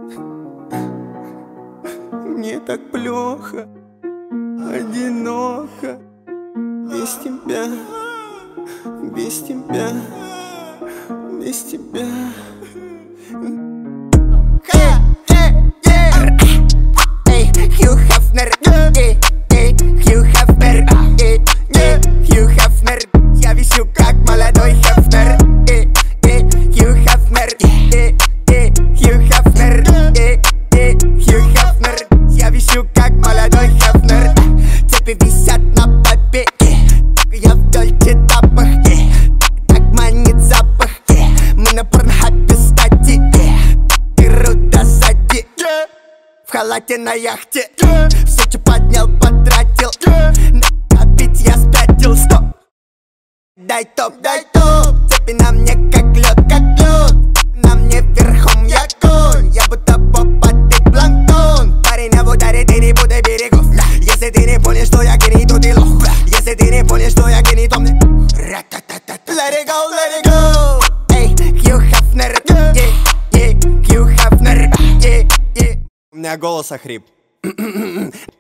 Мне так плохо, одиноко, без тебя, без тебя, без тебя. Хью Хефнер, Хью Хефнер, Хью Хефнер. Я висю как молодой Хефнер, Хью Хефнер, Хью Хефнер, Хью Хефнер. Я висю как молодой Хефнер. Цепи висят на попе, я в дольче тапах, так манит запах. Мы на порнхабе стати, Руда сзади, в халате на яхте. Все, что поднял, потратил, напить я спятил. Стоп! Дай топ, цепи на мне как лед, на мне верхом я конь. Я будто попад, ты планктон. Парень в ударе, ты не буду берегов. Если ты не понял, что я гений, то ты лох. Если ты не понял, что я гений, то мне let it go, let it go. Эй, Хью Хефнер, Хью Хефнер, У меня голос охрип.